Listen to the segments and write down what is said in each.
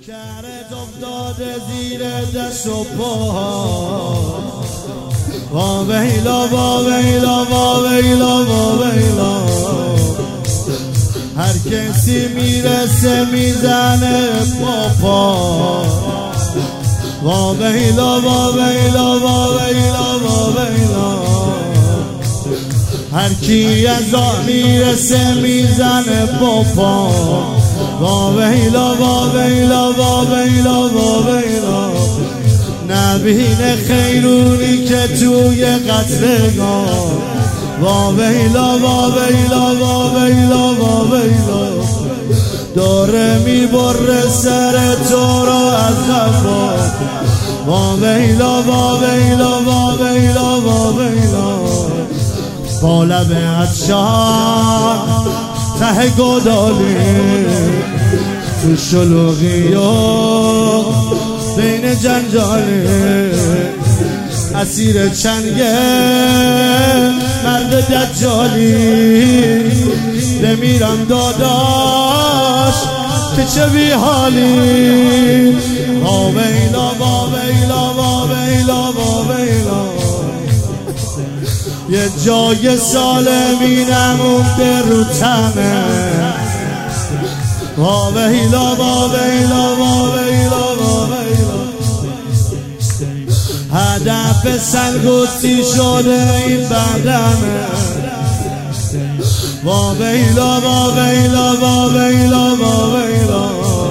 کرد افتاده زیر دست و پا وا ویلا وا ویلا وا ویلا وا ویلا هر کسی میرسه میزنه پا وا ویلا وا ویلا وا ویلا وا ویلا هر کی از آن میرسه میزنه پا وا ویلا وا ویلا وا ویلا وا ویلا نبینه خیرونی که توی قتلگاه وا ویلا وا ویلا وا ویلا وا ویلا داره میبره سر تو را از خفا وا ویلا وا ویلا وا ویلا وا ویلا با لب عطشان ته گدالی تو شلوغی و بین جنجالی اسیر چنگه مرد دجالی بمیرم داداش که چه بی حالی وا ویلا وا ویلا وا ویلا وا ویلا یه جای سالمی نمونده رو تمه وا ویلا وا ویلا وا ویلا وا ویلا هدف سنگوتی شده این بدنه وا ویلا وا ویلا وا ویلا وا ویلا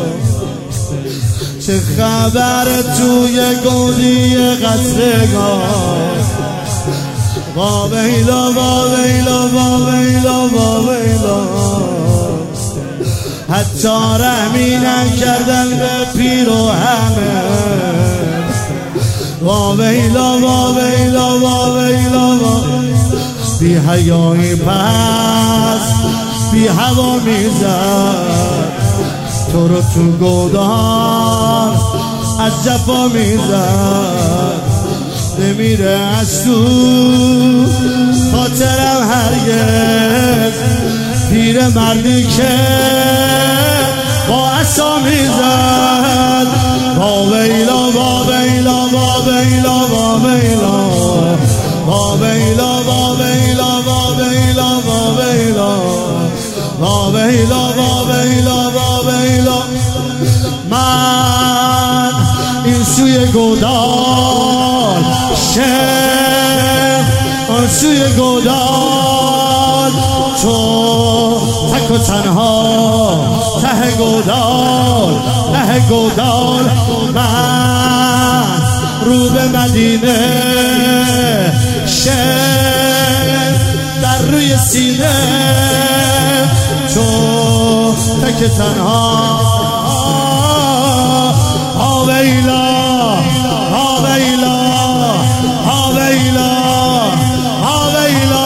چه خبر توی گودی قتلگاه وا ویلا وا ویلا وا ویلا وا ویلا حتی رحمی نکردن به پیر و همه وا ویلا وا ویلا وا ویلا بی حیایی پس بی هوا میزد تو رو تو گودان از جفا میزد نمیره از تو خاطرم هرگز پیر مردی که با عصا میزد وا ویلا وا ویلا وا ویلا وا ویلا وا ویلا وا ویلا وا ویلا وا ویلا وا ویلا وا ویلا وا ویلا من این سوی گودال آن سوی گودال تو تک و تنها ته گودال من رو به مدینه شعر در روی سینه تو تک تنها ها ویلا ها ویلا ها ویلا ها ویلا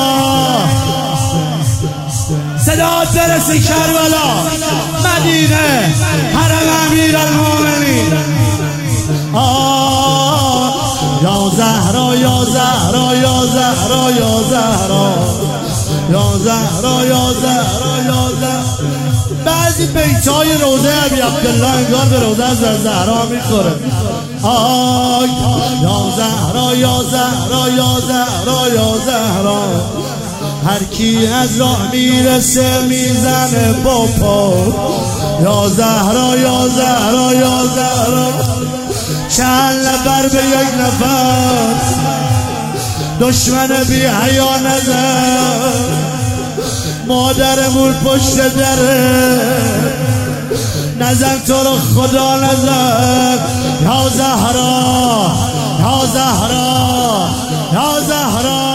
صدات برسی کربلا مدینه حرم امیرالمومنین یا زهرا یا زهرا یا زهرا یا زهرا یا زهرا یا زهرا یا زهرا بعضی بیتای روضه ابی عبدالله انگار به روضه از زهرا میخوره یا زهرا یا زهرا یا زهرا یا زهرا هر کی از راه میرسه میزنه با پا یا زهرا یا زهرا یا زهرا چند نفر به یک نفر دشمن بی حیا نزد مادرمون پشت دره نزن تو رو خدا نزد یا زهرا یا زهرا یا زهرا